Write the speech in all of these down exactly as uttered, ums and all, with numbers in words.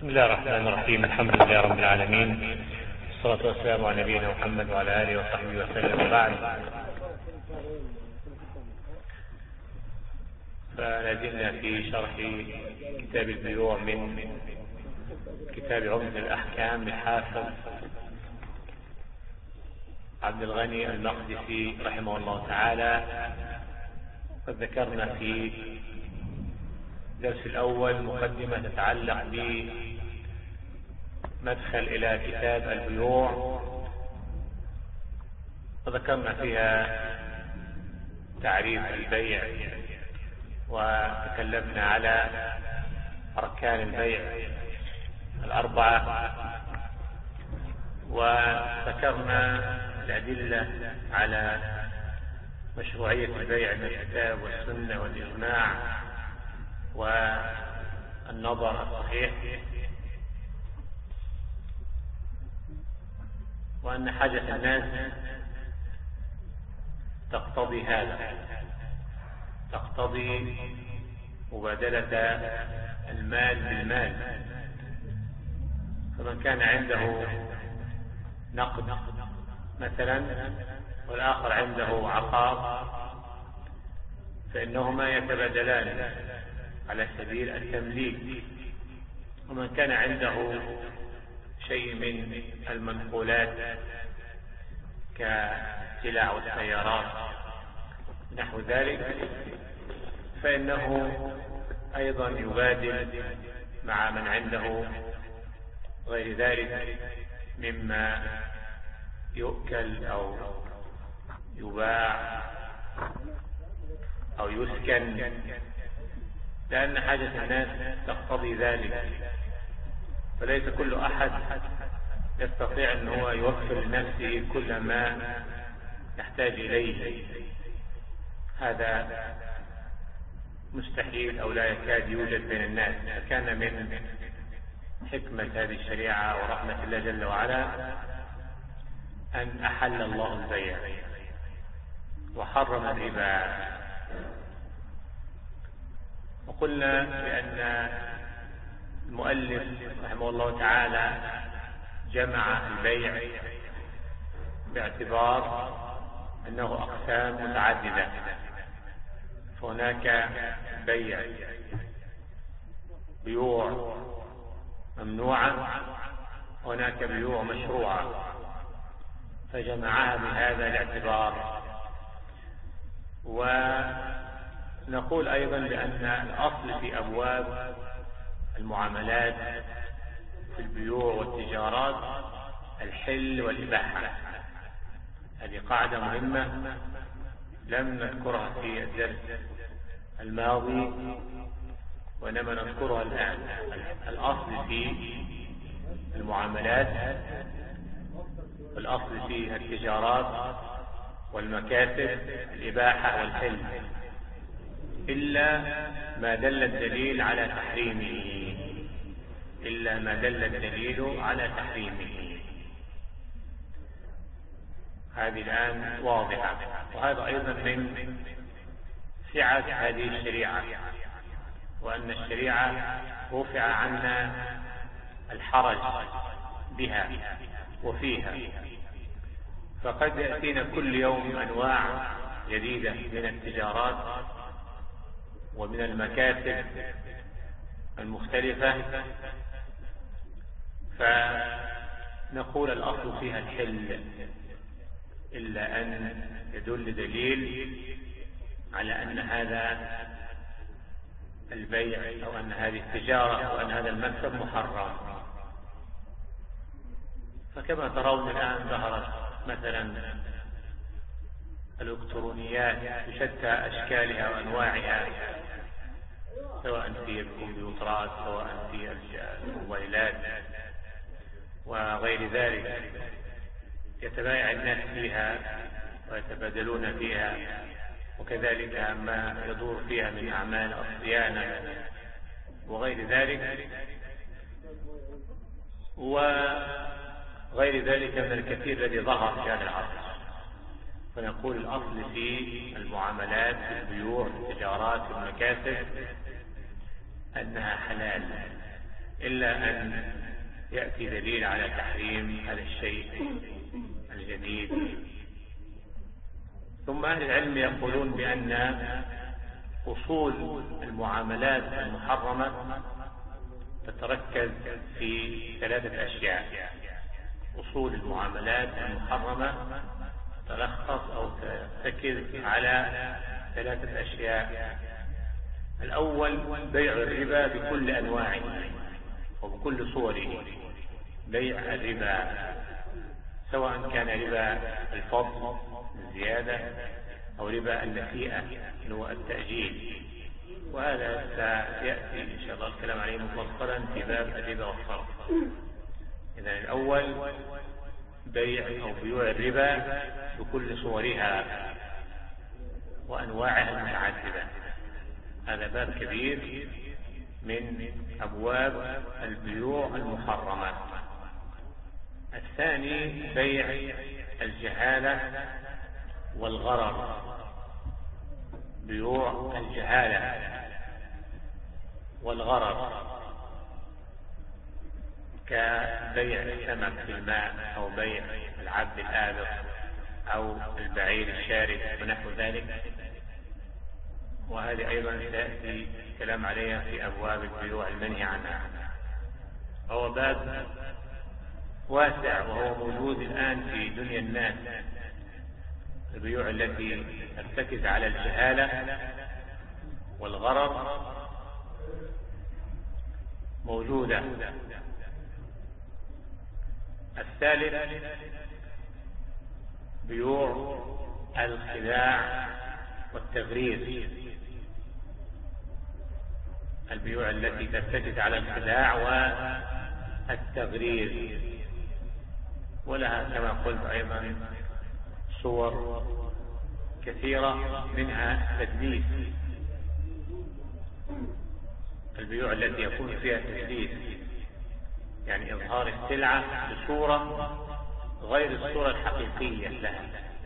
بسم الله الرحمن الرحيم. الحمد لله رب العالمين، والصلاة والسلام على نبينا محمد وعلى آله وصحبه وسلم. بعد، فلازلنا في شرح كتاب البيوع من كتاب عمدة الأحكام للحافظ عبد الغني المقدسي رحمه الله تعالى. قد ذكرنا في الدرس الأول مقدمة تتعلق بمدخل إلى كتاب البيوع، وذكرنا فيها تعريف البيع، وتكلمنا على أركان البيع الأربعة، وذكرنا الأدلة على مشروعية البيع من الكتاب والسنة والإجماع والنظر الصحيح، وأن حاجة الناس تقتضي هذا، تقتضي مبادلة المال بالمال. فمن كان عنده نقد مثلا والآخر عنده عقار، فإنهما يتبادلان على سبيل التمليك. ومن كان عنده شيء من المنقولات كالسلع والسيارات نحو ذلك، فإنه أيضا يبادل مع من عنده غير ذلك مما يؤكل أو يباع أو يسكن، لأن حاجة الناس تقتضي ذلك. فليس كل أحد يستطيع أن هو يوفر لنفسه كل ما يحتاج إليه، هذا مستحيل أو لا يكاد يوجد بين الناس. فكان من حكمة هذه الشريعة ورحمة الله جل وعلا أن أحل الله البيع وحرم الربا. وقلنا بأن المؤلف رحمه الله تعالى جمع البيع باعتبار أنه أقسام متعددة، فهناك بيع بيوع ممنوعة، هناك بيوع مشروعة، فجمعها بهذا الاعتبار. ونقول أيضا بأن الأصل في أبواب المعاملات في البيوع والتجارات الحل والإباحة. هذه قاعدة مهمة لم نذكرها في الدرس الماضي وإنما نذكرها الآن. الأصل في المعاملات والأصل في التجارات والمكاسب الإباحة والحل، إلا ما دل الدليل على تحريمه، إلا ما دل الدليل على تحريمه. هذه الآن واضحة. وهذا أيضا من سعة هذه الشريعة، وأن الشريعة رفع عنا الحرج بها وفيها. فقد يأتينا كل يوم أنواع جديدة من التجارات ومن المكاسب المختلفة، فنقول الأصل فيها الحل، إلا أن يدل دليل على أن هذا البيع أو أن هذه التجارة أو أن هذا المكسب محرم. فكما ترون الآن ظهرت مثلا الإلكترونيات بشتى أشكالها وأنواعها، سواء في الكمبيوترات سواء في الموبايلات وغير ذلك، يتبايع الناس فيها ويتبادلون فيها، وكذلك ما يدور فيها من أعمال الصيانة وغير ذلك وغير ذلك من الكثير الذي ظهر في هذا العصر. فنقول الأصل في المعاملات في البيوع في التجارات في المكاسب أنها حلال، إلا أن يأتي دليل على تحريم هذا الشيء الجديد. ثم أهل العلم يقولون بأن أصول المعاملات المحرمة تتركز في ثلاثة أشياء. أصول المعاملات المحرمة تلخص أو تركز على ثلاثة أشياء. الأول بيع الربا بكل أنواعه وبكل صوره. بيع الربا سواء كان ربا الفضل الزيادة أو ربا النسيئة اللي هو التأجيل، وهذا سيأتي إن شاء الله الكلام عليه مفصلا في باب الربا والصرف. إذن الأول بيع أو بيوع الربا بكل صورها وأنواعها المتعددة. هذا باب كبير من أبواب البيوع المحرمة. الثاني بيع الجهالة والغرر. بيوع الجهالة والغرر كبيع السمك في الماء أو بيع العبد الآبق أو البعير الشارد ونحو ذلك، وهذه أيضا سيأتي الكلام عليها في أبواب البيوع المنهي عنها. هو باب واسع وهو موجود الآن في دنيا الناس. البيوع التي ترتكز على الجهالة والغرر موجودة. الثالث بيوع الخداع والتغرير. البيوع التي ترتكز على الخداع والتغرير، ولها كما قلت أيضا صور كثيرة، منها تدليس. البيوع التي يكون فيها تدليس يعني إظهار السلعة بصورة غير الصورة الحقيقية لها.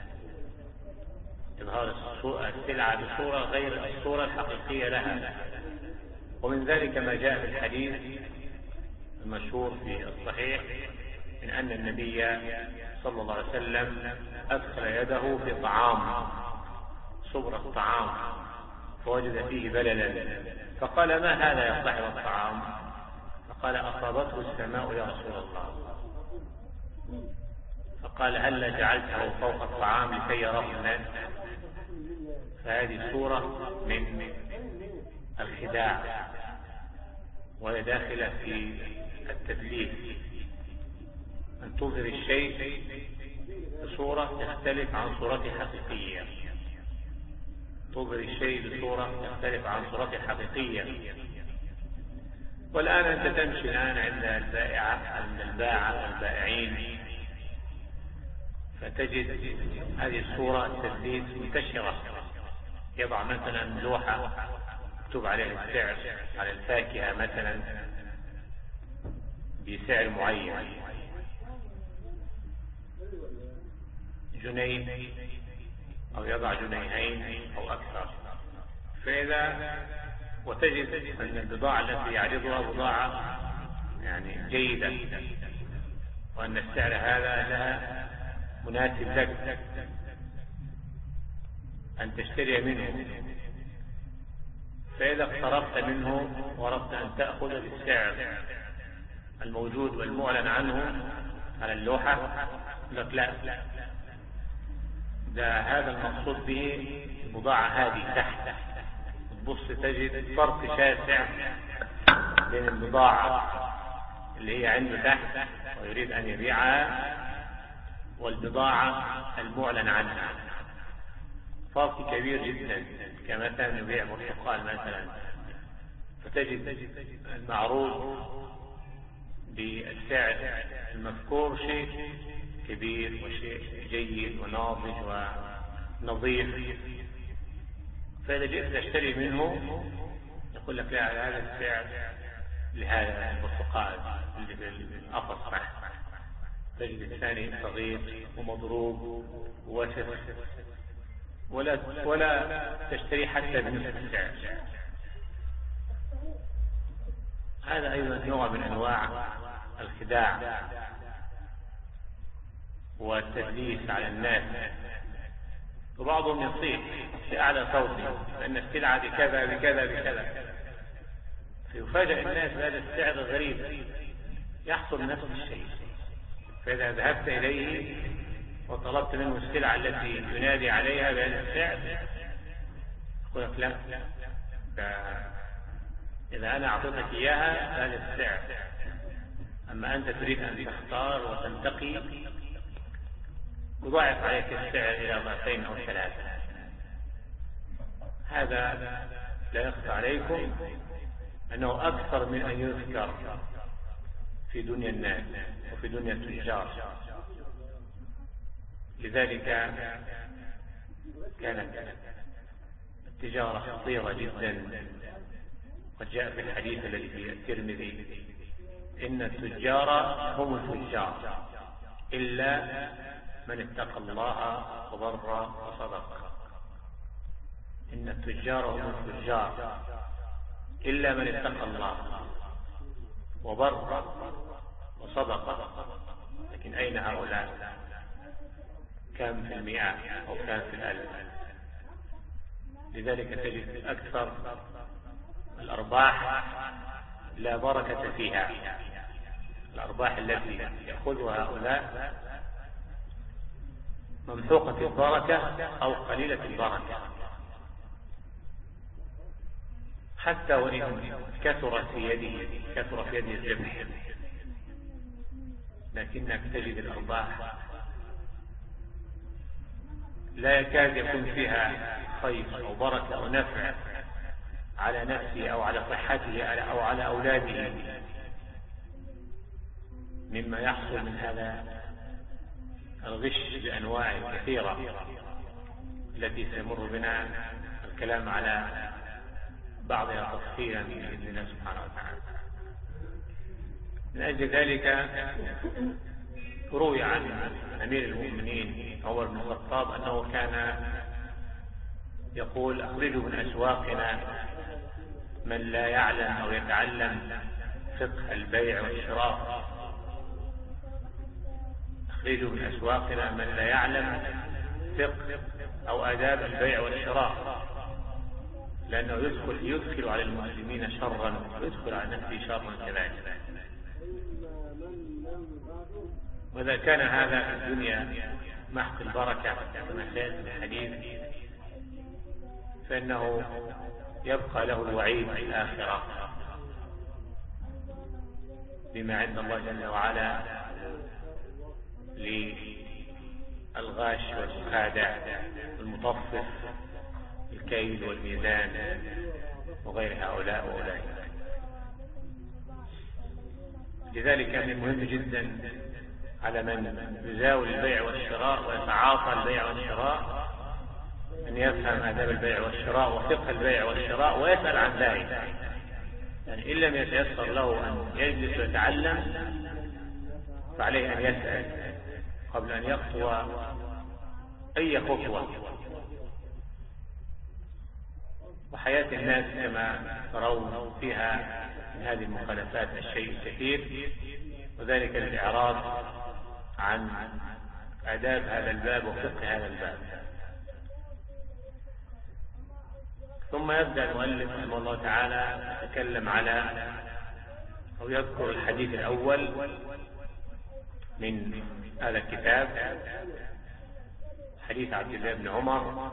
إظهار السلعة بصورة غير الصورة الحقيقية لها. ومن ذلك ما جاء في الحديث المشهور في الصحيح من أن النبي صلى الله عليه وسلم أدخل يده في طعام، صبر الطعام، فوجد فيه بللا، فقال: ما هذا يا صاحب الطعام؟ فقال: أصابته السماء يا رسول الله. فقال: هل جعلته فوق الطعام لكي يراه الناس؟ فهذه صورة من الخداع، وهي داخلة في التدليس، أن تظهر الشيء بصورة تختلف عن صورته الحقيقية. تظهر الشيء بصورة تختلف عن صورته الحقيقية. والآن أنت تمشي الآن عند البائعة عند الباعة والبائعين، فتجد هذه الصورة التدليس منتشرة. يضع مثلا لوحة مكتوب عليها السعر على الفاكهة مثلا بسعر معين، جنيه أو يضع جنيهين أو أكثر. فإذا وتجد أن البضاعة التي يعرضها بضاعة يعني جيدة، وأن السعر هذا لها مناسب لك أن تشتري منه. فإذا اقتربت منه وردت أن تأخذ بالسعر الموجود والمعلن عنه على اللوحة، لك لا، ده هذا المقصود به البضاعة هذه تحت. تبص تجد فرق شاسع بين البضاعة اللي هي عنده تحت ويريد أن يبيعها والبضاعة المعلن عنها، فرق كبير جدا. كمثلا يبيع برتقال مثلا، فتجد المعروض بالسعر المذكور شيء كبير وشيء جيد وناضج ونظيف، فإذا جئت تشتري منه يقول لك: لا، هذا السعر لهذا البرتقال اللي بالقفص تحت. تجد الثاني صغير ومضروب ووسخ، ولا ولا تشتري حتى بنصف السعر. هذا أيضا نوع من أنواع الخداع والتدليس على الناس. وبعضهم يصيح بأعلى صوته أن السلعة بكذا بكذا بكذا، فيفاجأ الناس بهذا السعر الغريب، يحصل نفس الشيء. فإذا ذهبت إليه وطلبت منه السلعة التي ينادي عليها بهذا السعر يقول لك لا، إذا أنا أعطيتك إياها بهذا السعر، أما أنت تريد أن تختار وتنتقي يضاعف عليك السعر إلى ضعفين أو ثلاثة. هذا لا يخفى عليكم أنه أكثر من أن يذكر في دنيا الناس وفي دنيا التجار. لذلك كانت التجارة خطيرة جدا. قد جاء في الحديث الذي في الترمذي إن التجار هم الفجار إلا من اتقى الله وبر وصدق. إن التجار هم الفجار إلا من اتقى الله وبر وصدق. لكن أين هؤلاء؟ كم في المئة أو كم في الألف. لذلك تجد أكثر الأرباح لا بركة فيها. الأرباح التي يأخذها هؤلاء ممحوقة البركة أو قليلة البركة، حتى وإن كثرت في يده كثر في يده الربح، لكنك تجد الأرباح لا يكاد يكون فيها خير أو بركة أو نفع على نفسه أو على صحته أو على أولاده مما يحصل من هذا الغش بأنواع كثيرة التي سيمر بنا الكلام على بعضها تفصيلا بإذن الله سبحانه وتعالى. من أجل ذلك روي عن أمير المؤمنين عمر بن الخطاب أنه كان يقول: أخرجوا من أسواقنا من لا يعلم أو يتعلم فقه البيع والشراء. أخرجوا من أسواقنا من لا يعلم فقه أو آداب البيع والشراء، لأنه يدخل, يدخل على المسلمين شرا ويدخل على نفسه شرا كذلك. وإذا كان هذا في الدنيا محق البركة كما سيأتي في الحديث، فإنه يبقى له الوعيد في الآخرة بما عند الله جل وعلا للغاش والخادع والمطفف الكيل والميزان وغير هؤلاء وأولئك. لذلك من المهم جدا على من يزاول البيع والشراء ويتعاطى البيع والشراء أن يفهم آداب البيع والشراء وفقه البيع والشراء ويسأل عن ذلك. يعني إن لم يتيسر له أن يجلس ويتعلم فعليه أن يسأل قبل أن يخطو أي خطوة. وحياة الناس كما ترون فيها من هذه المخالفات الشيء الكثير، وذلك للإعراض عن آداب هذا الباب وفقه هذا الباب. ثم يبدأ المؤلف رحمه الله تعالى يتكلم على أو يذكر الحديث الأول من هذا الكتاب، حديث عبد الله بن عمر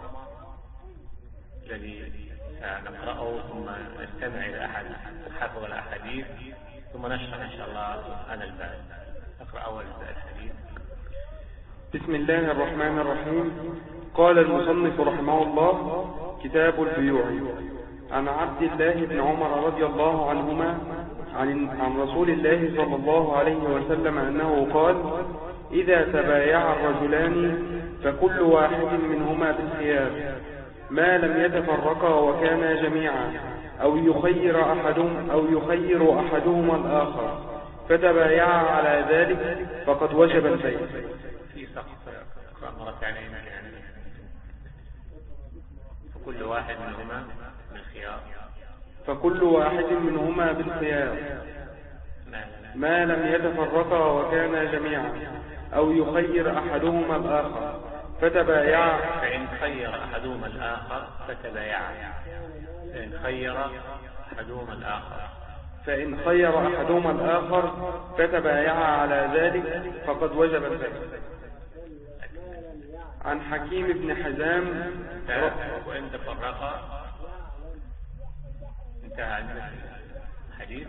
الذي سنقرأه، ثم نستمع إلى أحد حفظ الأحاديث، ثم نشرح إن شاء الله هذا الباب. نقرأ أول الحديث. بسم الله الرحمن الرحيم. قال المصنف رحمه الله: كتاب البيوع. عن عبد الله بن عمر رضي الله عنهما عن عن رسول الله صلى الله عليه وسلم أنه قال: إذا تبايع الرجلان فكل واحد منهما بالخيار ما لم يتفرقا وكانا جميعا، أو يخير أحدهم أو يخير أحدهما الآخر، فتبايعا على ذلك فقد وجب البيع. في سقط مرة ثانية يعني فكل واحد منهما بالخيار فكل واحد منهما بالخيار ما لم يتفرقا وكانا جميعا، أو يخير أحدهما الآخر فتبايعا. فإن خير أحدهما الآخر فتبايعا فإن خير أحدهما الآخر فإن خير أحدهما الآخر فتبايعا على ذلك فقد وجب البيع. عن حكيم بن حزام وإن تفرقا انتهى عندنا الحديث.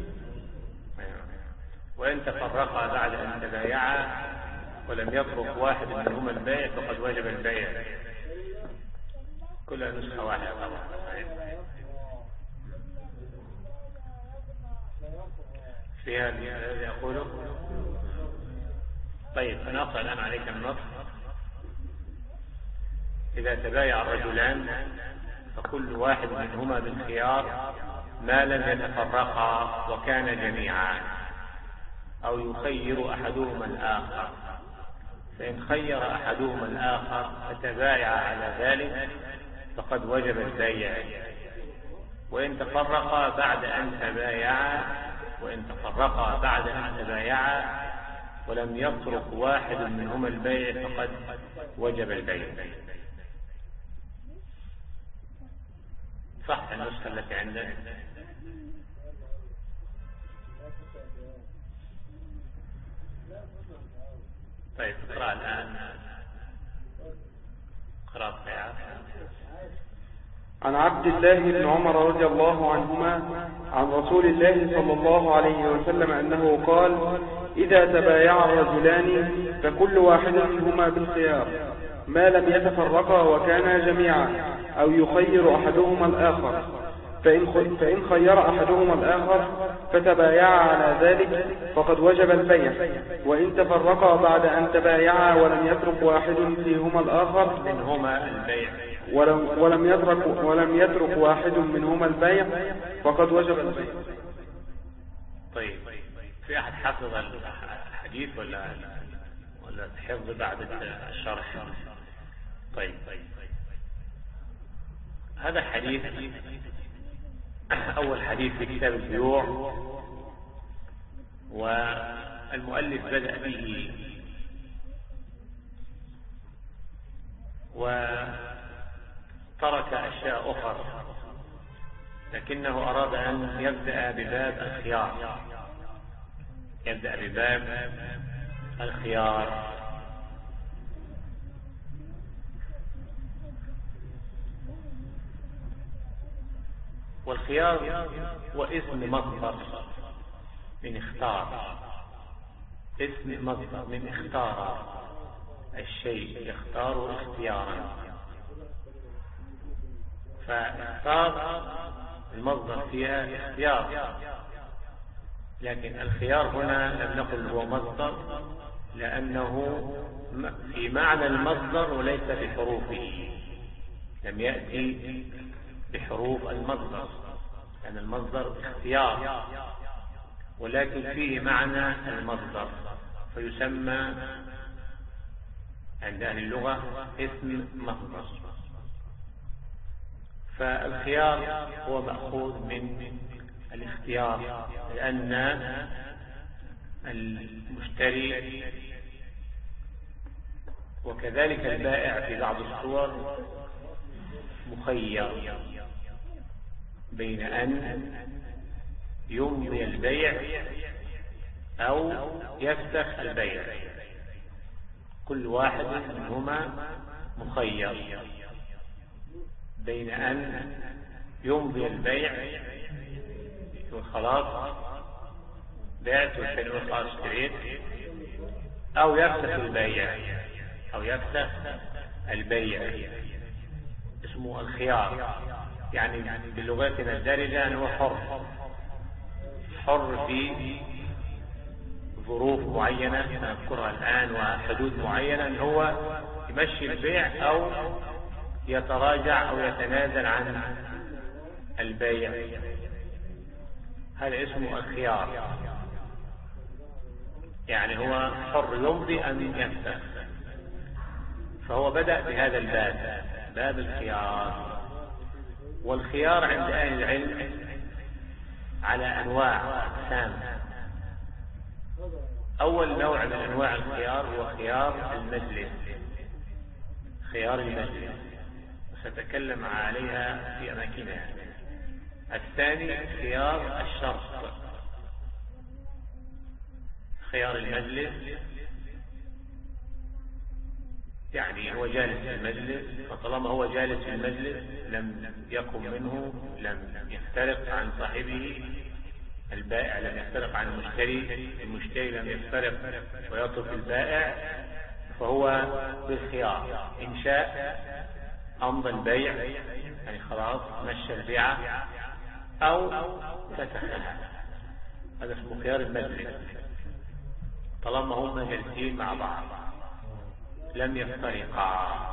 وإن تفرقا بعد أن تبايعا ولم يترك واحد منهما البيع فقد وجب البيع. كلها نسخة واحدة طبعا. فيها الذي يقوله. طيب أنا أقرأ الآن عليك النص. إذا تبايع الرجلان فكل واحد منهما بالخيار ما لم يتفرقا وكان جميعا، أو يخير أحدهما الآخر. فإن خير أحدهما الآخر فتبايع على ذلك فقد وجب البيع. وإن تفرقا بعد أن تبايعا وإن تفرقا بعد أن تبايعا ولم يترك واحد منهما البيع فقد وجب البيع. صح النسخة التي عندك؟ طيب اقرأ الآن قراءة خيار. عن عبد الله بن عمر رضي الله عنهما عن رسول الله صلى الله عليه وسلم أنه قال: إذا تبايع الرجلان فكل واحد منهما بالخيار ما لم يتفرقا وكانا جميعا، أو يخير أحدهما الآخر. فإن فإن خير أحدهما الآخر فتبايعا على ذلك فقد وجب البيع. وإن تفرقا بعد أن تبايعا ولم يترك واحد فيهما الآخر منهما البيع ولم ولم يترك ولم يترك واحد منهما البيع فقد وجب البيع. طيب في أحد حفظ الحديث ولا ولا حفظ بعد الشرح؟ طيب هذا الحديث أول حديث في كتاب البيوع، والمؤلف بدأ به وترك أشياء أخرى، لكنه أراد أن يبدأ بباب الخيار يبدأ بباب الخيار. والخيار هو اسم مصدر من اختار اسم مصدر من اختار الشيء يختار اختيارا. فاختار المصدر فيها اختيار، لكن الخيار هنا لم نقل هو مصدر لأنه في معنى المصدر وليس بحروفه، لم يأتي بحروف المصدر، لأن المصدر اختيار ولكن فيه معنى المصدر، فيسمى عند أهل اللغة اسم مصدر. فالخيار هو مأخوذ من الاختيار، لأن المشتري وكذلك البائع في بعض الصور مخير بين أن يمضي البيع أو يفسخ البيع، كل واحد منهما مخير بين أن يمضي البيع خلاص بعت والثاني خلاص اشتريت، أو يفسخ البيع أو يفسخ البيع اسمه الخيار. يعني بلغتنا الدارجة أنه حر حر في ظروف معينة نذكرها الآن وحدود معينة، أن هو يمشي البيع أو يتراجع أو يتنازل عن البيع. هذا اسمه الخيار، يعني هو حر يمضي أن يفسخ. فهو بدأ بهذا الباب، باب الخيار. والخيار عند أهل العلم على أنواع وأقسام. أول نوع من أنواع الخيار هو خيار المجلس، خيار المجلس، وسأتكلم عليها في أماكنها. الثاني خيار الشرط. خيار المجلس يعني هو جالس في المجلس، فطالما هو جالس في المجلس لم يقم منه، لم يفترق عن صاحبه، البائع لم يفترق عن المشتري، المشتري لم يفترق ويترك البائع، فهو بالخيار. إن شاء أمضى البيع يعني خلاص مشى البيعة، أو فسخها. هذا اسمه خيار المجلس، طالما هم جالسين مع بعض لم يفترقا.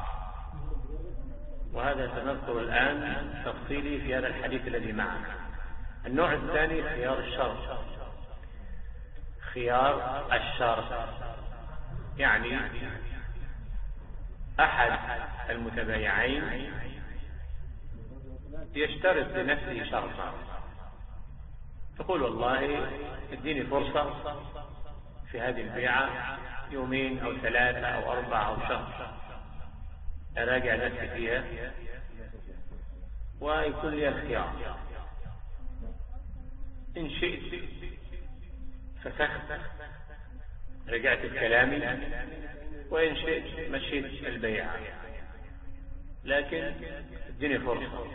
وهذا سنذكر الآن تفصيلي في هذا الحديث الذي معنا. النوع الثاني خيار الشرط. خيار الشرط يعني أحد المتبايعين يشترط لنفسه شرطا، تقول والله اديني فرصة في هذه البيعة يومين أو ثلاثة أو أربعة أو شهر أراجع نفسي فيها ويكون لي الخيار. إن شئت فسخت رجعت بكلامي، وإن شئت مشيت البيع، لكن اديني فرصة،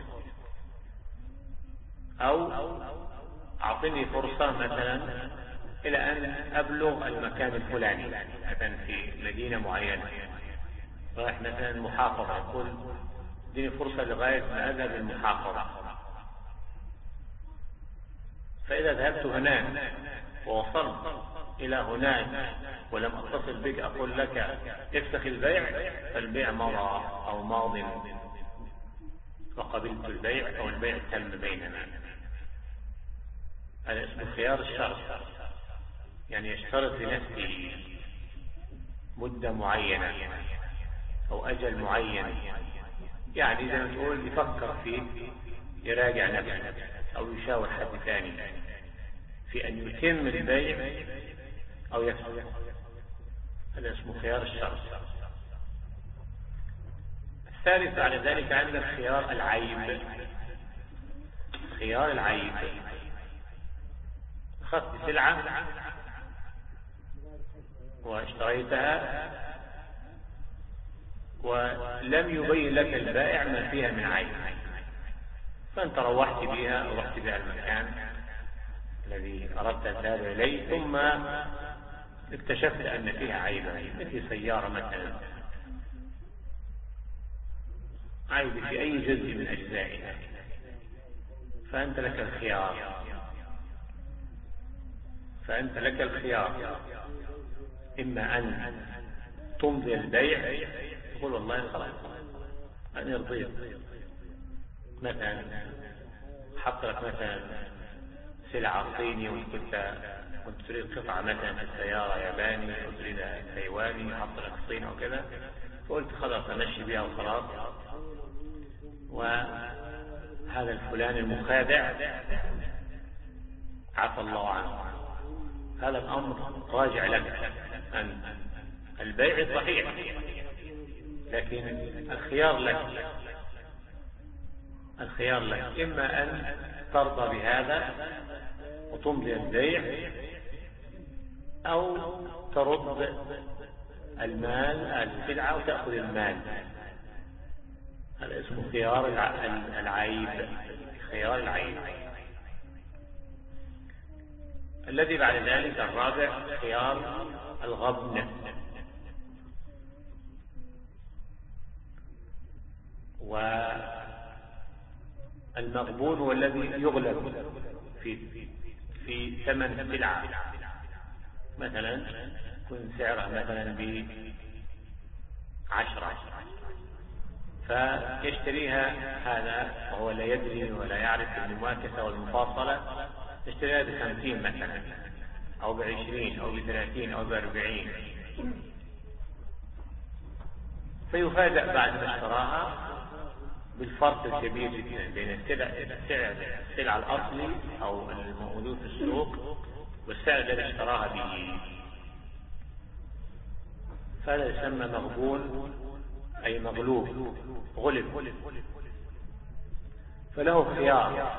أو أعطني فرصة مثلا إلى أن أبلغ المكان الفلاني، مثلا في مدينة معينة رايح مثلا محافظة، أقول اديني فرصة لغاية ما أذهب المحافظة. فإذا ذهبت هناك ووصلت إلى هناك ولم أتصل بك أقول لك افسخ البيع، فالبيع مضى أو ماض وقبلت البيع أو البيع تم بيننا. هذا اسمه خيار الشرط، يعني يشترط لنفسه مدة معينة أو أجل معين، يعني زي ما تقول يفكر فيه، يراجع نفسه أو يشاور حد ثاني في أن يتم البيع أو يفسخ. هذا اسمه خيار الشرط. الثالث على ذلك عندنا خيار العيب. خيار العيب أخذت سلعة واشتريتها ولم يبين لك البائع ما فيها من عيب، فأنت روحت بها أو رحت بها المكان الذي أردت الذهاب إليه، ثم اكتشفت أن فيها عيبا، مثل سيارة مثلا، عيب في أي جزء من أجزائها، فأنت لك الخيار فأنت لك الخيار إما أن تمضي البيع، تقول والله خلاص أنا رضيت، مثلا حط لك مثلا سلعة صيني وكنت كنت تريد قطعة مثلا في السيارة ياباني أو تريد تايواني، حط لك صين أو كذا، فقلت خلاص أمشي بها وخلاص، وهذا الفلان المخادع عفى الله عنه. هذا الأمر راجع لك، أن البيع صحيح لكن الخيار لك، الخيار لك إما أن ترضى بهذا وتمضي البيع، أو ترد المال السلعة وتأخذ المال. هذا اسمه خيار العيب. خيار العيب. الذي بعد ذلك الرابع خيار الغبن. والمغبون هو الذي يغلب في في ثمن السلعة، مثلا يكون سعرها مثلا بعشرة، فيشتريها هذا وهو لا يدري ولا يعرف المماكسة والمفاصلة، يشتريها بخمسين مثلا أو بعشرين أو بثلاثين أو بأربعين، فيفاجأ بعد ما اشتراها بالفرق الكبير جدا بين سعر السلعة الأصلي أو الموجود في السوق والسعر الذي اشتراها به، فهذا يسمى مغبون أي مغلوب، غلب، فله خيار.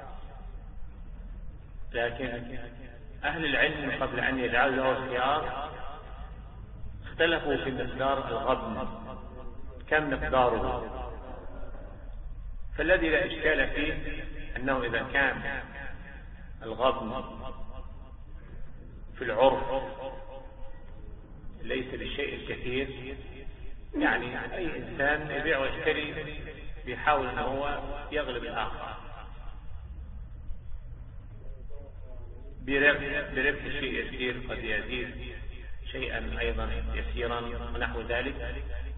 لكن أهل العلم قبل أن يجعلوا له خيار اختلفوا في مقدار الغبن، كم مقداره. فالذي لا إشكال فيه أنه إذا كان الغبن في العرف ليس للشيء الكثير، يعني أي إنسان يبيع ويشتري بيحاول أنه هو يغلب الآخر بربح شيء يسير، قد يزيد شيئا أيضا يسيرا ونحو ذلك.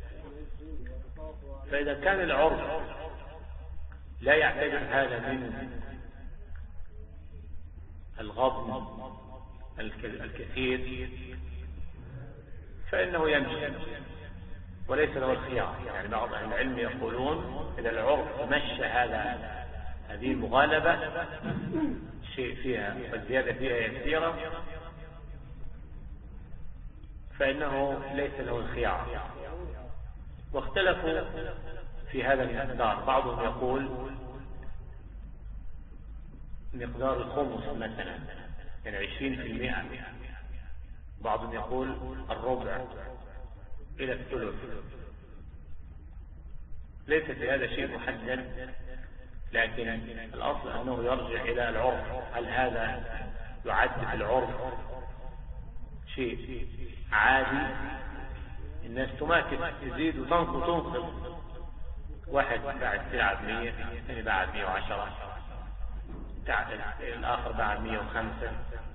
فإذا كان العرف لا يعتبر هذا من الغبن الكثير فإنه يمشي وليس له الخيار. يعني بعض أهل العلم يقولون إذا العرف مشى هذا هذه المغالبة شيء فيها والزيادة فيها يسيرة فإنه ليس له الخيار. واختلفوا في هذا المقدار، بعضهم يقول مقدار الخمس مثلا يعني عشرين في المئة، بعضهم يقول الربع إلى الثلث. ليس في هذا شيء محدد، لكن الأصل أنه يرجع إلى العرف. هل هذا يعد في العرف شيء عادي؟ الناس تماكس تزيد وتنقص وتنقص، واحد باع السلعة بمية، الثاني باع بمية وعشرة، الآخر باع بمية وخمسة،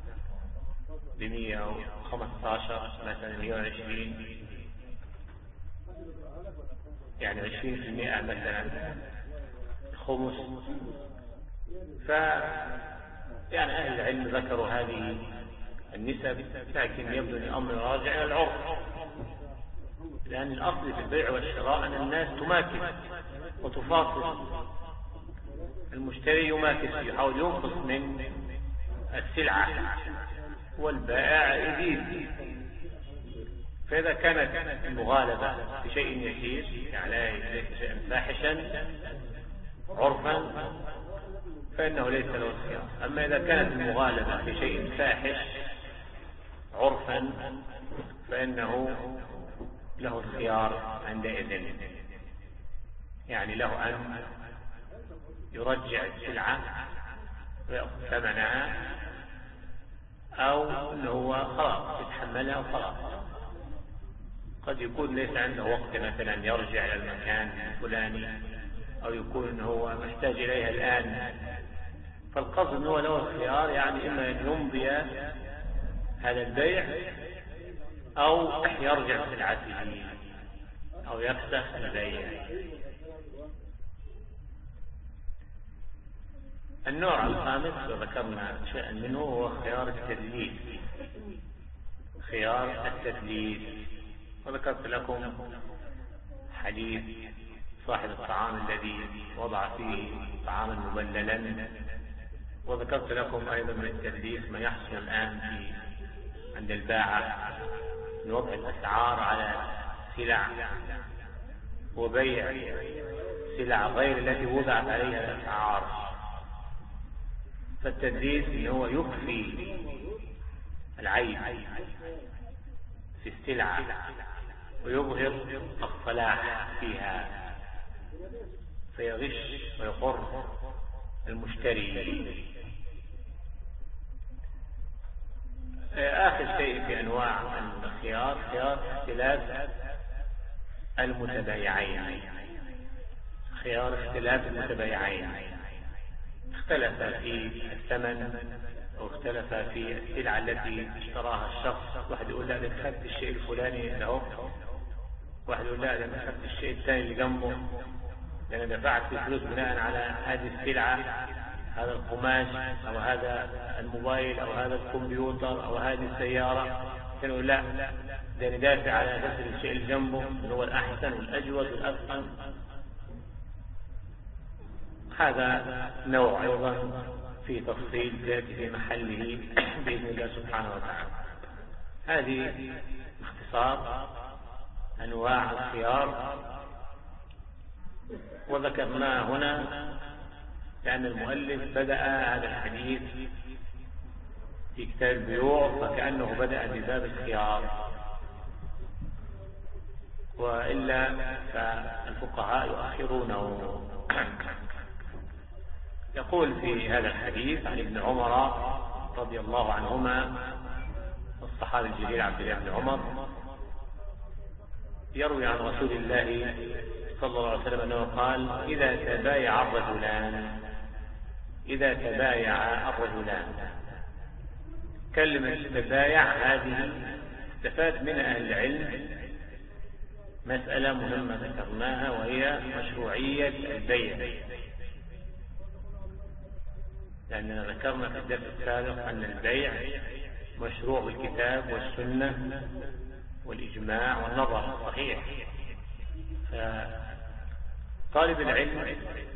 بمية وخمسطاشر مثلا، مية وعشرين، يعني عشرين في المئة مثلا خمس. ف يعني أهل العلم ذكروا هذه النسب، لكن يبدو أن الأمر راجع إلى العرف، لأن الأصل في البيع والشراء أن الناس تماكس وتفاصل. المشتري يماكس، يحاول ينقص من السلعة، والبائع يزيد. فإذا كانت المغالبة بشيء يسير يعني ليس شيئا فاحشا عرفا فإنه ليس له الخيار. أما إذا كانت المغالبة بشيء فاحش عرفا فإنه له الخيار عندئذ، يعني له أن يرجع السلعة ويأخذ ثمنها، أو أنه هو خلاص يتحملها وخلاص. قد يكون ليس عنده وقت مثلا يرجع إلى المكان الفلاني، أو يكون أنه هو محتاج إليها الآن. فالقصد أنه له الخيار، يعني إما أن يمضي هذا البيع أو يرجع سلعته أو يفسخ البيع. النوع الخامس وذكرنا شيئا منه هو خيار التدليس. خيار التدليس، وذكرت لكم حديث صاحب الطعام الذي وضع فيه طعاما مبللا، وذكرت لكم أيضا من التدليس ما يحصل الآن في عند الباعة من وضع الأسعار على سلع وبيع سلع غير التي وضعت عليها الأسعار. فالتدليس إنه هو يخفي العيب في السلعة ويظهر الصلاح فيها، فيغش ويقر المشتري. آخر شيء في أنواع الخيار خيار اختلاف المتبايعين. خيار اختلاف المتبايعين، اختلف في الثمن أو اختلف في السلعة التي اشتراها الشخص. واحد يقول لا أنا أخذت الشيء الفلاني له، واحد يقول لا أنا أخذت الشيء الثاني اللي جنبه، لأن دفعت فلوس بناء على هذه السلعة، هذا القماش أو هذا الموبايل أو هذا الكمبيوتر أو هذه السيارة. كانوا يقول لا ده ندافع على نفس الشيء اللي جنبه اللي هو الأحسن والأجود والأفضل. هذا نوع أيضا في تفصيل يأتي في محله بإذن الله سبحانه وتعالى. هذه باختصار أنواع الخيار، وذكرنا هنا لأن المؤلف بدأ هذا الحديث في كتاب البيوع فكأنه بدأ بباب الخيار، وإلا فالفقهاء يؤخرونه. يقول في هذا الحديث عن ابن عمر رضي الله عنهما، الصحابي الجليل عبد الله بن عمر يروي عن رسول الله صلى الله عليه وسلم أنه قال: إذا تبايع الرجلان إذا تبايع الرجلان كلمة تبايع هذه استفاد من أهل العلم مسألة مهمة ذكرناها، وهي مشروعية البيع، لأننا ذكرنا في الدرس السابق أن البيع مشروع بالكتاب والسنة والإجماع والنظر الصحيح. فطالب العلم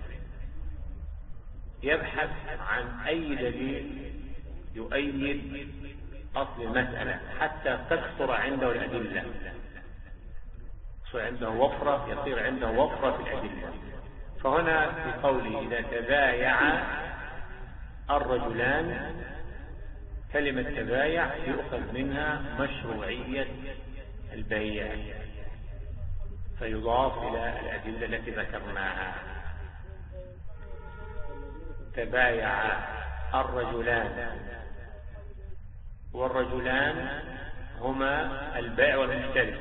يبحث عن أي دليل يؤيد أصل المسألة حتى تكثر عنده الأدلة، يصير عنده وفرة يصير عنده وفرة في الأدلة. فهنا في قوله إذا تبايع الرجلان، كلمة تبايع يؤخذ منها مشروعية البيع، فيضاف إلى الأدلة التي ذكرناها. تبايع الرجلان، والرجلان هما البائع والمشتري.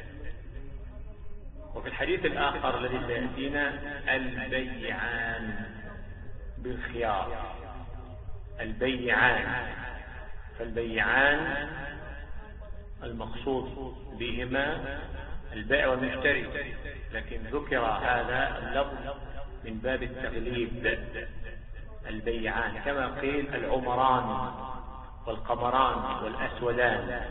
وفي الحديث الآخر الذي سيأتينا البيعان بالخيار، البيعان. فالبيعان المقصود بهما البائع والمشتري، لكن ذكر هذا اللفظ من باب التغليب، البيعان، كما قيل العمران والقمران والأسودان.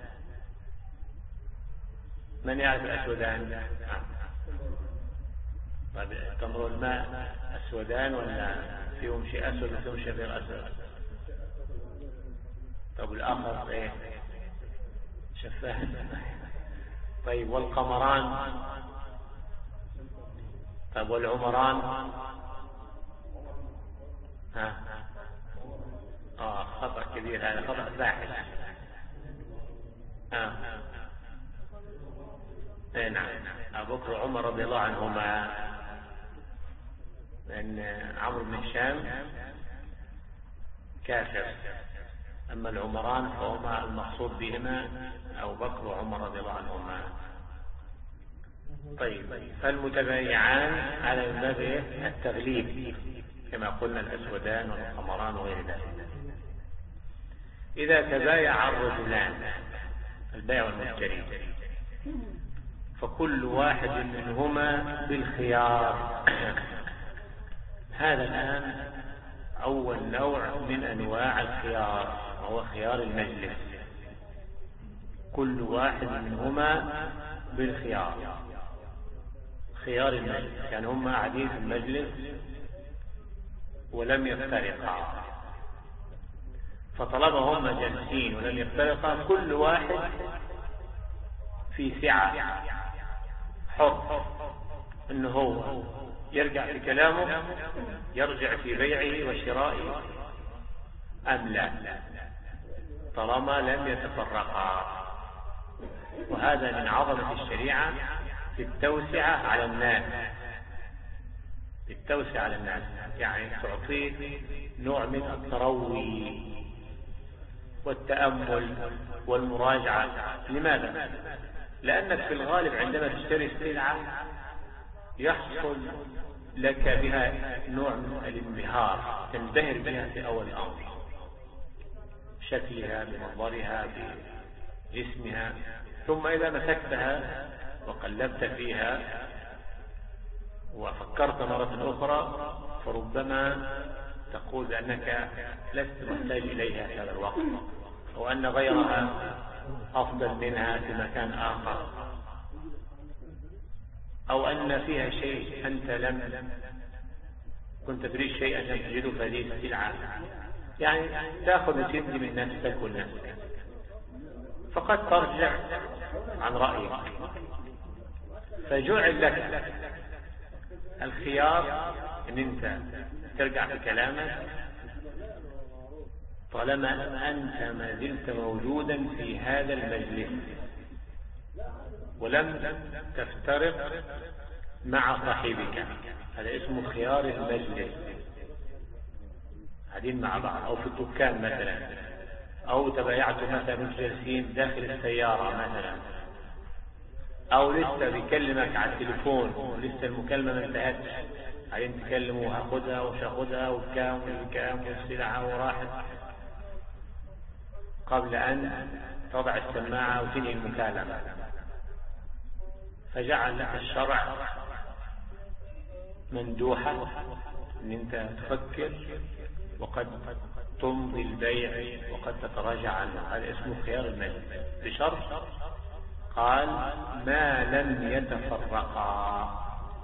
من يعرف الأسودان؟ طيب تمر الماء أسودان ولا فيهم شيء أسود وفيهم شيء غير أسود؟ طب الآخر إيه؟ شفاف. طيب والقمران؟ طيب والعمران؟ ها آه خطأ كبير، هذا خطأ باحث. آه اي نعم، أبو بكر وعمر رضي الله عنهما، لأن عمرو بن هشام كافر، أما العمران فهما المقصود بهما أبو بكر وعمر رضي الله عنهما. طيب فالمتبايعان على باب التغليب كما قلنا الأسودان والقمران وغير ذلك. إذا تبايع الرجلان البائع والمشتري فكل واحد منهما بالخيار. هذا الآن أول نوع من أنواع الخيار، وهو خيار المجلس. كل واحد منهما بالخيار، خيار المجلس، يعني هما قاعدين في المجلس ولم يفترقا، فطالما هما جالسين ولم يفترقا كل واحد في سعة، حر انه هو يرجع في كلامه، يرجع في بيعه وشرائه ام لا، طالما لم يتفرقا. وهذا من عظمة الشريعة في التوسعة على الناس، في التوسعة على الناس، يعني تعطيك نوع من التروي والتأمل والمراجعة. لماذا؟ لأنك في الغالب عندما تشتري السلعة يحصل لك بها نوع من الانبهار، تنبهر بها في أول الأمر، شكلها، بمنظرها، بجسمها، ثم إذا مسكتها وقلبت فيها وفكرت مرة أخرى فربما تقول بأنك لست محتاج إليها في هذا الوقت، أو أن غيرها أفضل منها في مكان آخر، أو أن فيها شيء أنت لم كنت تريد شيئا لم تجده فهذه السلعة، يعني تأخذ وتدي من نفسك ولنفسك، فقد ترجع عن رأيك. فجعل لك الخيار ان انت ترجع في كلامك طالما انت ما زلت موجودا في هذا المجلس ولم تفترق مع صاحبك. هذا اسمه خيار المجلس، قاعدين مع بعض او في الدكان مثلا، او تبايعتوا مثلا جالسين داخل السيارة مثلا، او لسه بيكلمك على التليفون ولسه المكالمة ما انتهتش، عايزين تكلموا وهاخدها ومش هاخدها وبكام وبكام والسلعة وراحت، قبل ان تضع السماعة وتنهي المكالمة. فجعل لك الشرع مندوحة ان انت تفكر وقد تمضي البيع وقد تتراجع عنه. هذا اسمه خيار المجلس، بشرط قال ما لم يتفرقا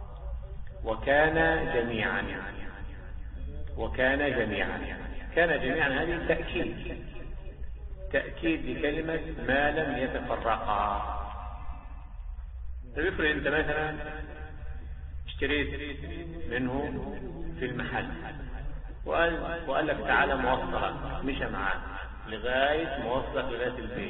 وكان جميعا. وكان جميعا، كان جميعا هذه تأكيد، تأكيد لكلمة ما لم يتفرقا. فبيفرق انت مثلا اشتريت منه في المحل وقال, وقال لك تعالى موصلك، مشى معاك لغاية موصلك لغاية البيت.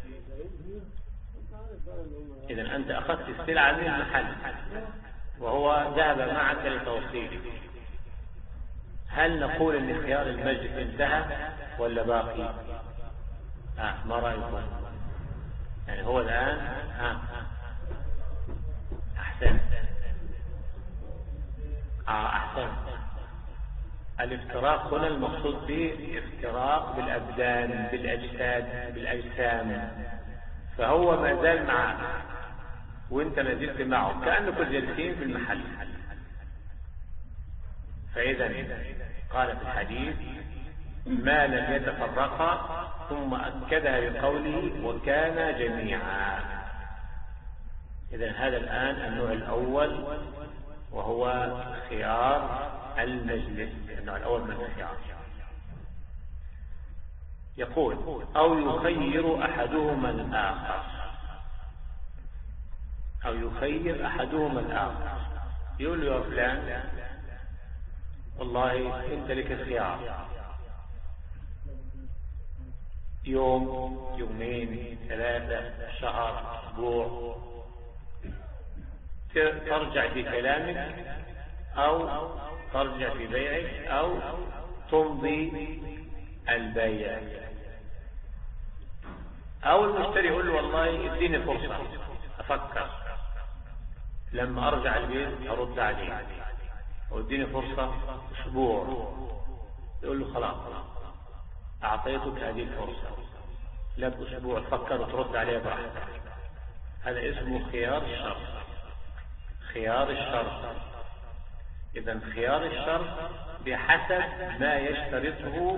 إذا أنت أخذت السلعة من المحل وهو ذهب معك لتوصيلك، هل نقول أن خيار المجلس انتهى ولا باقي؟ آه ما رأيكم؟ يعني هو الآن آه أحسن آه أحسن الافتراق هنا المقصود به افتراق بالأبدان بالأجساد بالأجسام، فهو ما زال معك وانت ما زلت معه كأنكم جالسين في المحل. فإذا قال في الحديث ما لم يتفرقا، ثم أكدها بقوله وكان جميعا. إذا هذا الآن النوع الأول وهو خيار المجلس، النوع الأول من الخيار. يقول أو يخير أحدهما الآخر، أو يخير أحدهما الآخر، يقول له يا فلان والله أنت لك الخيار، يوم يومين ثلاثة شهر أسبوع ترجع في كلامك أو ترجع في بيعك أو تمضي البيع. أو المشتري يقول له والله اديني فرصة أفكر، لما أرجع البيت أرد عليه، أو اديني فرصة أسبوع، يقول له خلاص أعطيتك هذه الفرصة، لك أسبوع تفكر وترد عليه براحتك. هذا اسمه خيار الشرط، خيار الشرط. إذن خيار الشرط بحسب ما يشترطه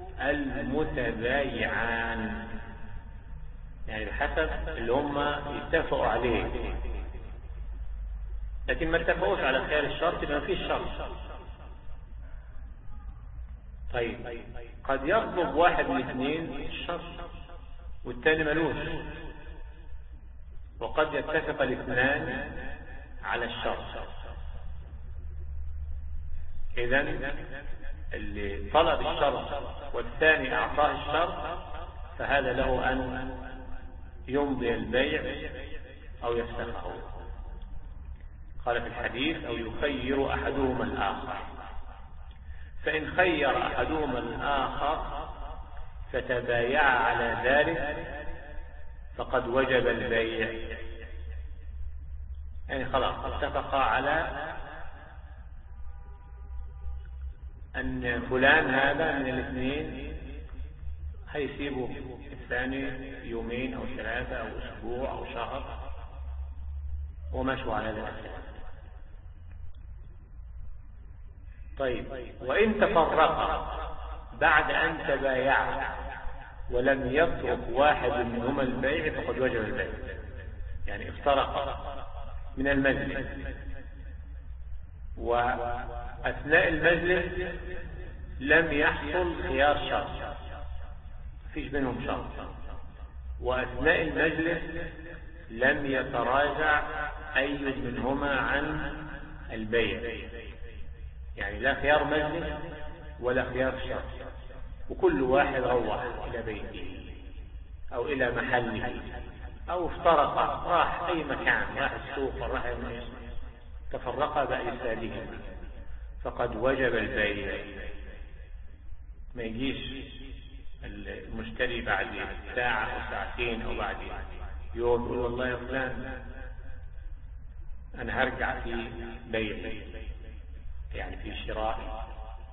المتبايعان، يعني بحسب اللي هم يتفقوا عليه. لكن ما اتفقوش على خيار الشرط ما فيش شرط. طيب قد يطلب واحد من اثنين الشرط والثاني ملوش، وقد يتفق الاثنان على الشرط. إذن اللي طلب الشرط والثاني أعطاه الشرط فهذا له أن يمضي البيع أو يفسخه. قال في الحديث أو يخير أحدهما الآخر، فإن خير أحدهما الآخر فتبايع على ذلك فقد وجب البيع. يعني خلاص اتفقا على أن فلان هذا من الاثنين هيسيبوا الثاني يومين أو ثلاثة أو أسبوع أو شهر ومشوا على ذلك. طيب وإن تفرقا بعد أن تبايعا ولم يترك واحد منهما البيع فقد وجب البيع، يعني افترقا من المجلس وأثناء المجلس لم يحصل خيار شرط، فيش بينهم شرط، وأثناء المجلس لم يتراجع أي منهما عن البيع، يعني لا خيار مجلس ولا خيار شرط، وكل واحد روح إلى بيته أو إلى محله أو افترق، راح أي مكان، راح السوق راح المجلس، تفرقا بأيسالهما، فقد وجب البيع. ما يجيش المشتري بعد ساعة أو ساعتين أو بعد يوم يقول والله يا فلان أنا هرجع في بيع، يعني في شراء،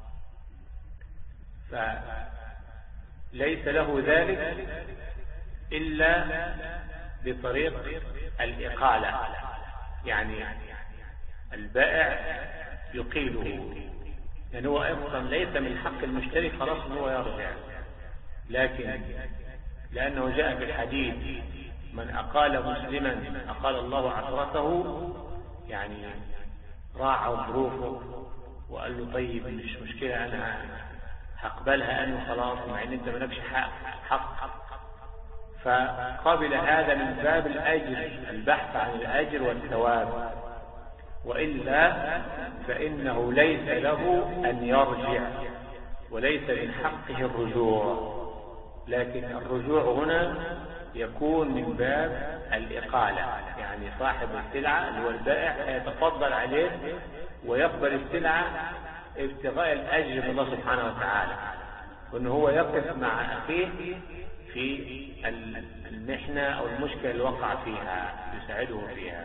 فليس له ذلك إلا بطريق الإقالة، يعني البائع يقيله، لأن هو أصلا ليس من حق المشتري خلاص أنه هو يرجع، لكن لأنه جاء بالحديث من أقال مسلما أقال الله عثرته، يعني راعى ظروفه وقال له طيب مش مشكلة أنا هقبلها أنه خلاص، مع أن أنت مالكش حق، فقابل هذا من باب الأجر، البحث عن الأجر والثواب، وإلا فإنه ليس له أن يرجع وليس من حقه الرجوع، لكن الرجوع هنا يكون من باب الإقالة، يعني صاحب السلعة اللي هو البائع يتفضل عليه ويقبل السلعة ابتغاء الأجر من الله سبحانه وتعالى، وأنه هو يقف مع أخيه في المحنة أو المشكلة اللي وقع فيها، يساعده فيها.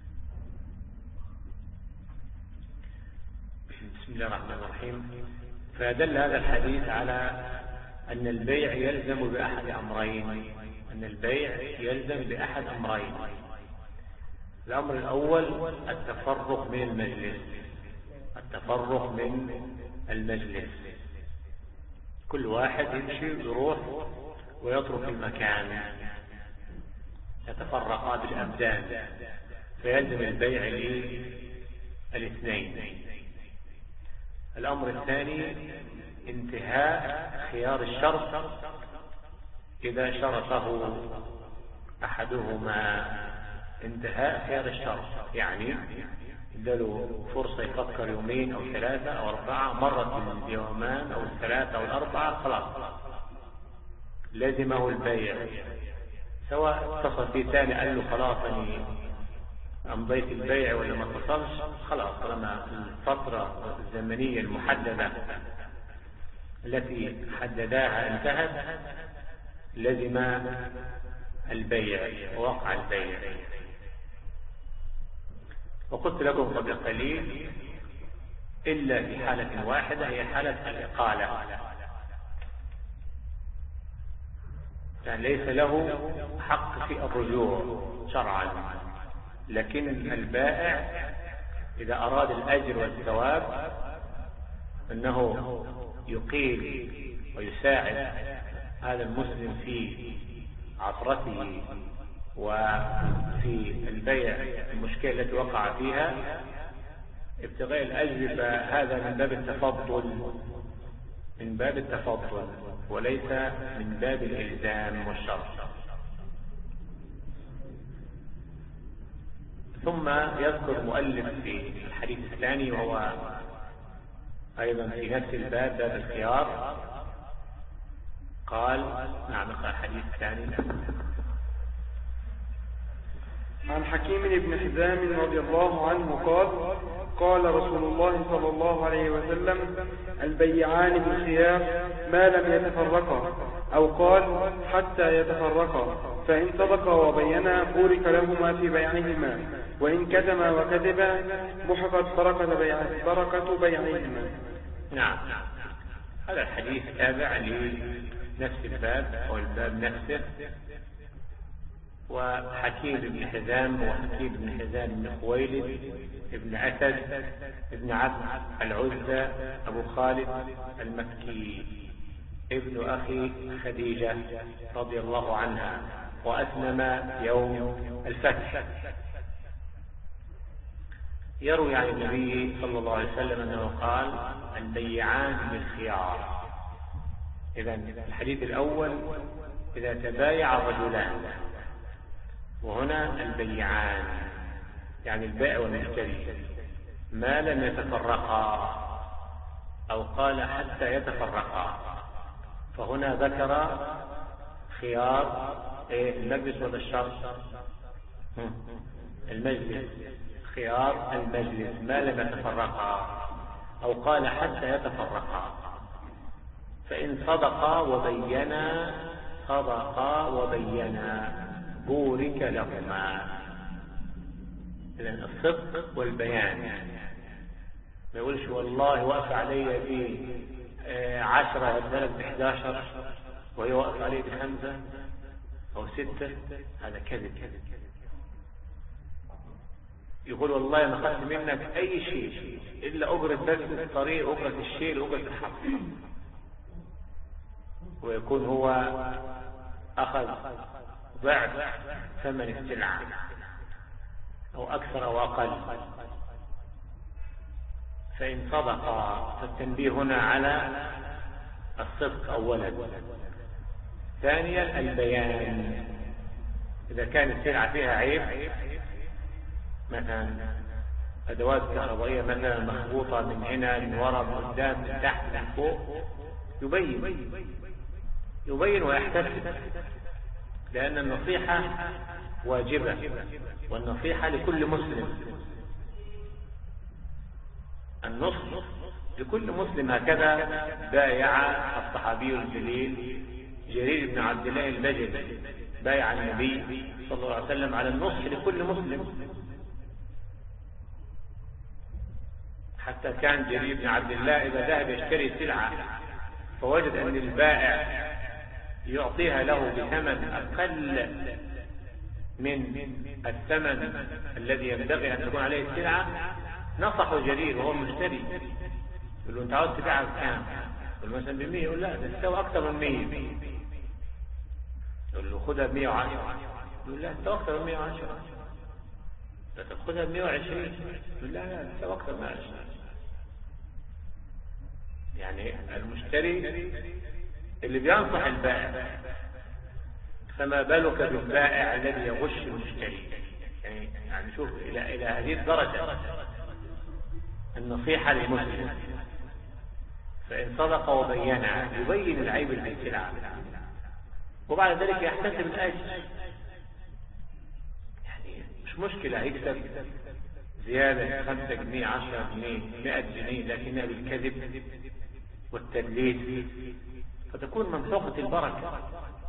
بسم الله الرحمن الرحيم. فدل هذا الحديث على أن البيع يلزم بأحد أمرين أن البيع يلزم بأحد أمرين الأمر الأول التفرق من المجلس التفرق من المجلس كل واحد يمشي يروح ويترك المكان يتفرقا بالأبدان فيلزم البيع الاثنين. الأمر الثاني انتهاء خيار الشرط إذا شرطه أحدهما انتهاء خيار الشرط يعني اداله فرصة يفكر يومين أو ثلاثة أو أربعة مرت من اليومان أو الثلاثة أو الأربعة خلاص لازمه البيع سواء اتصل فيه ثاني قال له خلاص أني أمضيت البيع ولا ما اتصلش خلاص طالما الفترة الزمنية المحددة التي حدداها انتهت لزم البيع ووقع البيع. وقلت لكم قبل قليل إلا في حالة واحدة هي حالة الإقالة يعني ليس له حق في الرجوع شرعا لكن البائع إذا أراد الأجر والثواب أنه يقيل ويساعد هذا المسلم في عثرته وفي البيع المشكلة التي وقع فيها ابتغاء الأجر فهذا من باب التفضل من باب التفضل وليس من باب الإلزام والشرط. ثم يذكر مؤلف في الحديث الثاني وهو أيضا في نفس الباب باب الخيار قال نعم نقرأ الحديث الثاني. عن حكيم بن حزام رضي الله عنه قال قال رسول الله صلى الله عليه وسلم البيعان بالخيار ما لم يتفرقا أو قال حتى يتفرقا فإن صدقا وبينا بورك لهما في بيعهما وإن كتما وكذبا محقت بركة بيعهما بركة بيعهما. نعم هذا الحديث تابع لنفس الباب أو الباب نفسه. وحكيم بن حزام وحكيم بن حزام بن خويلد ابن أسد ابن عبد العزى أبو خالد المكي ابن أخي خديجة رضي الله عنها وأسلم يوم الفتح. يروي عن النبي صلى الله عليه وسلم أنه قال البيعان بالخيار. إذن الحديث الأول إذا تبايع الرجلان وهنا البيعان يعني البائع والمشتري ما لم يتفرقا أو قال حتى يتفرقا فهنا ذكر خيار المجلس ولا الشرط المجلس خيار المجلس ما لم يتفرقا أو قال حتى يتفرقا فإن صدقا وبينا صدقا وبينا بورك لهما. إذن الصدق والبيان ما يقولش والله وقف علي ب عشرة يبدلك بحداشر وهي وقف علي بخمسة أو ستة هذا كذب. يقول والله ما أخذت منك أي شيء إلا أجرة بس الطريق أجرة الشيل أجرة الحق ويكون هو أخذ ضعف ثمن السلعة أو أكثر أو أقل. فإن صدق فالتنبيه هنا على الصدق أولا. ثانيا البيان إذا كانت السلعة فيها عيب مثلا أدوات كهربائية مثلا مخبوطة من هنا من وراء من قدام من تحت من فوق يبين يبين ويحتسب لأن النصيحة واجبة والنصيحة لكل مسلم النصح لكل مسلم. هكذا بايع الصحابي الجليل جرير بن عبد الله البجلي بايع النبي صلى الله عليه وسلم على النصح لكل مسلم حتى كان جرير بن عبد الله إذا ذهب يشتري سلعة فوجد أن البائع يعطيها له بثمن أقل من الثمن الذي ينبغي أن تكون عليه السلعة، نصحه جرير وهو المشتري، يقول له أنت عاوز تبيعها بكام؟ يقول مثلا بمية، يقول لا ده تساوي أكثر من مية، يقول له خدها بمية وعشرة، يقول لا تساوي أكثر من مية وعشرة، لا تأخذها بمية وعشرين، يقول لا لا تساوي أكثر من عشرين. يعني المشتري اللي بينصح البائع، فما بالك بالبائع الذي يغش المشتري. يعني يعني شوف إلى إلى هذه الدرجة النصيحة للمسلم، فإن صدق وبين يبين العيب في السلعة وبعد ذلك يحتسب الأجر. يعني مش مشكلة يكسب زيادة خمسة جنيه عشرة جنيه مئة جنيه، لكنها بالكذب والتدليس فتكون ممسوخة البركة.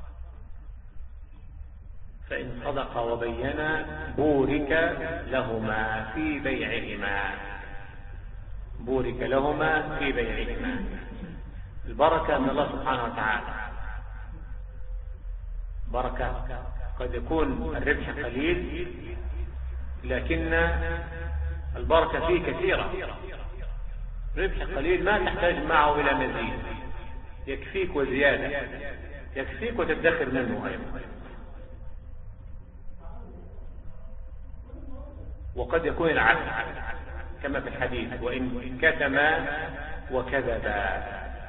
فإن صدق وبينا بورك لهما في بيعهما، بورك لهما في بيعهما. البركة من الله سبحانه وتعالى، بركة قد يكون الربح قليل لكن البركة فيه كثيرة. ربح قليل ما تحتاج معه إلى مزيد، يكفيك وزيادة، يكفيك وتدخر منه أيضا. وقد يكون العكس كما في الحديث وإن كتما وكذبا،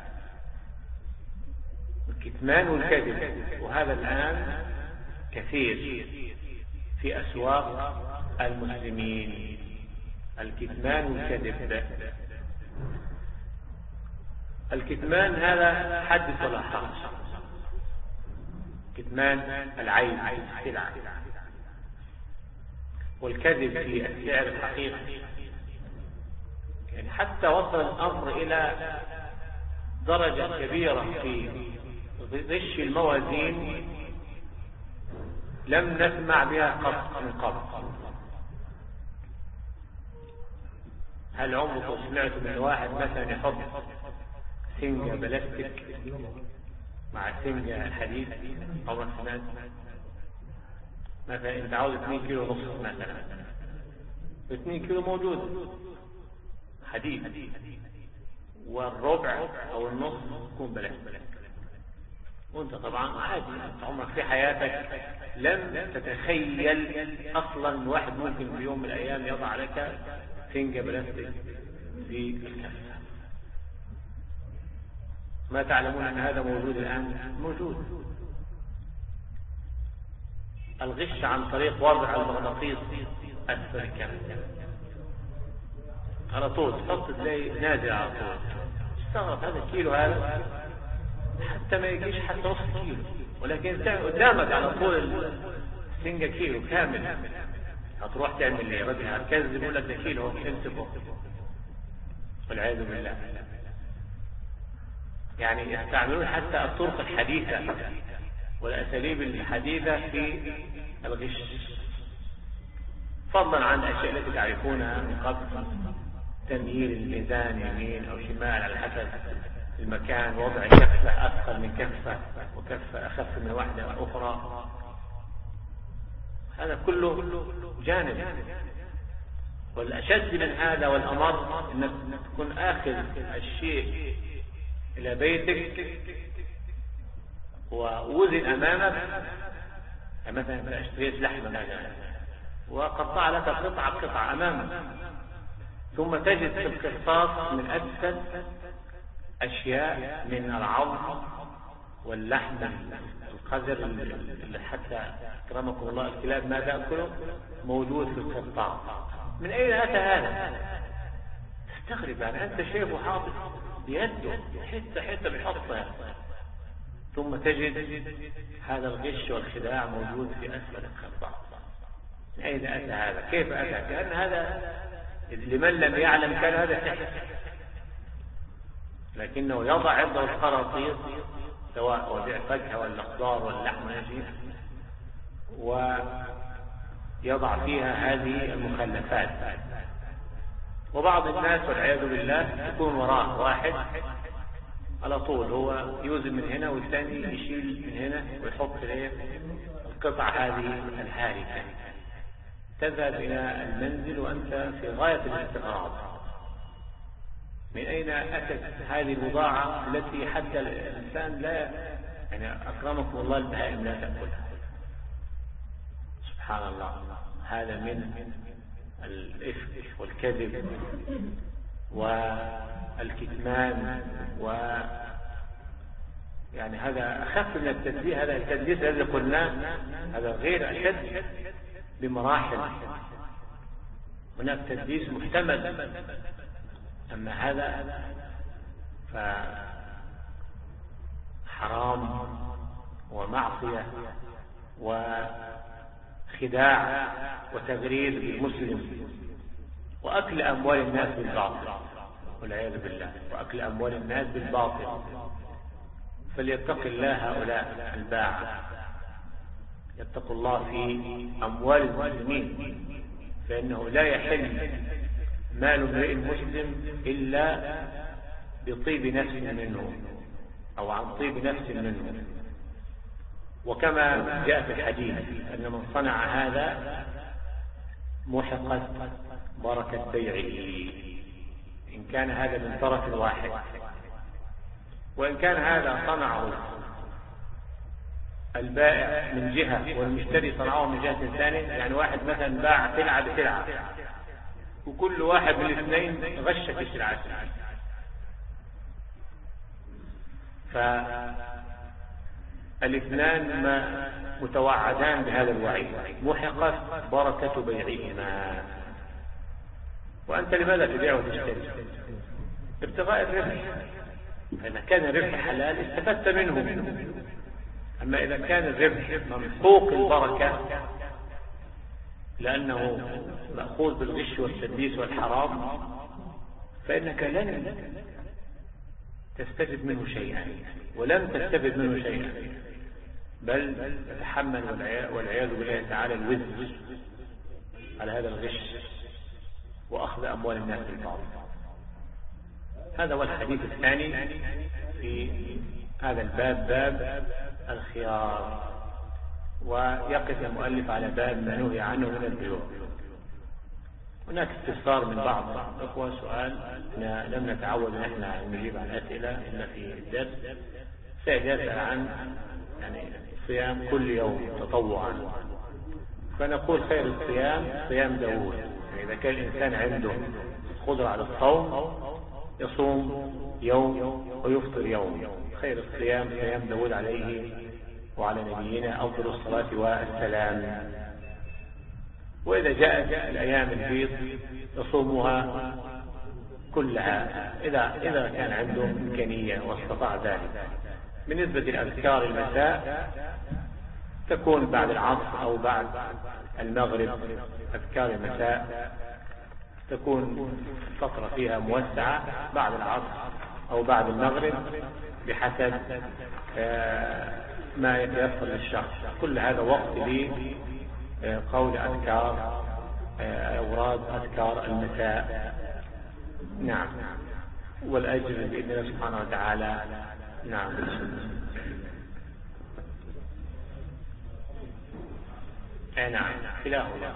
الكتمان والكذب، وهذا الآن كثير في أسواق المسلمين، الكتمان والكذب. الكتمان هذا حدث ولا حرج، كتمان العيب في السلعة، والكذب في السعر الحقيقي. يعني حتى وصل الأمر إلى درجة كبيرة في غش الموازين لم نسمع بها قط من قبل. هل عمركم سمعتم من واحد مثلا يحط سنجة بلاستيك مع سنجة حديد؟ أو مثلا مثلا انت عاوز اثنين كيلو نصف مثلا، اثنين كيلو موجود حديد، والربع او النص يكون بلاستيك، وانت طبعا عادي انت عمرك في حياتك لم تتخيل اصلا واحد ممكن في يوم من الايام يضع لك سنجة بلاستيك في الكفة. ما تعلمون ان هذا موجود الان؟ موجود. الغش عن طريق وضع المغناطيس أسفل الكفة على طول، تحط تلاقي نازل على طول. استغرب هذا الكيلو هذا حتى ما يجيش حتى نص كيلو، ولكن قدامك على طول السنجة كيلو كامل. هتروح تعمل ايه؟ رجل هتكذب يقول لك ده كيلو امسكه، والعياذ بالله. يعني يستعملون حتى الطرق الحديثة والأساليب الحديثة في الغش، فضلا عن الأشياء التي تعرفونها من قبل، تمييل الميزان يمين أو شمال على حسب المكان، وضع كفة أثقل من كفة وكفة أخف من واحدة أخرى، هذا كله جانب. والأشد من هذا والأمر أنك تكون آخذ الشيء إلى بيتك ووزن أمامك، مثلا اشتريت لحمة مثلا وقطع لك قطعة قطعة أمامك، ثم تجد في القرطاس من أسفل أشياء من العظم واللحم القذر اللي حتى أكرمكم الله الكلاب ما تأكله موجود في القرطاس. من أين أتى هذا؟ تستغرب، يعني أنت شايفه حاطط بيده حتة حتة بيحطها، ثم تجد هذا الغش والخداع موجود في أسفل القرطاس. من أين أتى هذا؟ كيف أتى؟ لأن هذا لمن لم يعلم كان هذا سحر، لكنه يضع عنده القراطيس سواء وبيع فاكهة ولا خضار ولا لحم نجيب، ويضع فيها هذه المخلفات وبعض الناس والعياذ بالله يكون وراه واحد على طول هو يوزن من هنا والثاني يشيل من هنا ويحط الايه القطعة هذه الهالكة. تذهب إلى المنزل وأنت في غاية الاستغراب من أين أتت هذه البضاعة التي حتى الإنسان لا يعني أكرمكم الله البهائم لا تأكلها. سبحان الله، هذا من الإفك والكذب والكتمان، و يعني هذا أخف من التدليس. هذا التدليس الذي قلناه هذا غير أشد بمراحل. هناك تدليس محتمل، أما هذا فحرام ومعصية وخداع وتغرير بالمسلم وأكل أموال الناس بالباطل والعياذ بالله، وأكل أموال الناس بالباطل. فليتق الله هؤلاء الباعة، يتقوا الله في أموال المسلمين، فإنه لا يحل مال امرئ مسلم إلا بطيب نفس منه أو عن طيب نفس منه. وكما جاء في الحديث أن من صنع هذا محقت بركة بيعه، إن كان هذا من طرف واحد. وإن كان هذا صنعه البائع من جهة والمشتري صنعه من جهة ثانية، يعني واحد مثلا باع سلعة بسلعة وكل واحد من الاثنين غش في السلعة، فالاثنان ما متوعدان بهذا الوعيد، محقت بركة بيعهما. وأنت لماذا تبيع وتشتري؟ ابتغاء الربح، فإذا كان الربح حلال استفدت منه. أما إذا كان الربح ممحوق البركة لأنه مأخوذ بالغش والتدليس والحرام، فإنك لن تستفد منه شيئا ولن تستفد منه شيئا، بل تتحمل والعياذ بالله تعالى الوزر على هذا الغش وأخذ أموال الناس بالباطل. هذا هو الحديث الثاني في هذا الباب، باب الخيار. ويقف المؤلف على باب ما نهي عنه من البيوع. هناك استفسار من بعض الأخوة، سؤال لم نتعود نحن نجيب عن الأسئلة إلا في الدرس. سائل يسأل عن يعني صيام كل يوم تطوعا، فنقول خير الصيام صيام داوود. يعني إذا كان الإنسان عنده قدرة على الصوم يصوم يوم ويفطر يوم. خير الصيام صيام داوود عليه وعلى نبينا أفضل الصلاة والسلام. وإذا جاءت الأيام البيض يصومها كلها إذا إذا كان عنده إمكانية واستطاع ذلك. بالنسبة لأذكار المساء تكون بعد العصر أو بعد المغرب. أذكار المساء تكون فترة فيها موسعة بعد العصر أو بعد المغرب بحسب ما يتيسر للشخص. كل هذا وقت لقول أذكار أوراد أذكار المساء. نعم، والأجر بإذن الله سبحانه وتعالى. نعم. أي نعم، كلاهما.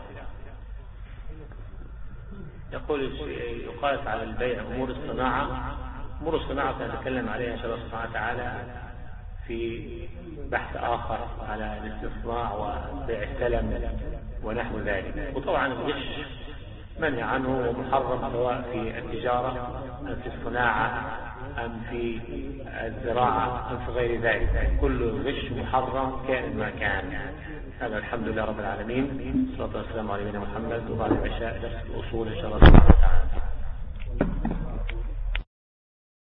يقول يقاس على البيع أمور الصناعة. أمور الصناعة سنتكلم عليها إن شاء الله سبحانه وتعالى في بحث آخر على الاستصناع وبيع السلم ونحو ذلك. وطبعا الغش منهي عنه ومحرم سواء في التجارة أم في الصناعة أم في الزراعة أم في غير ذلك. كل الغش محرم كائن ما كان. هذا الحمد لله رب العالمين، والصلاة والسلام على نبينا محمد. وبعد العشاء درس الأصول إن شاء الله.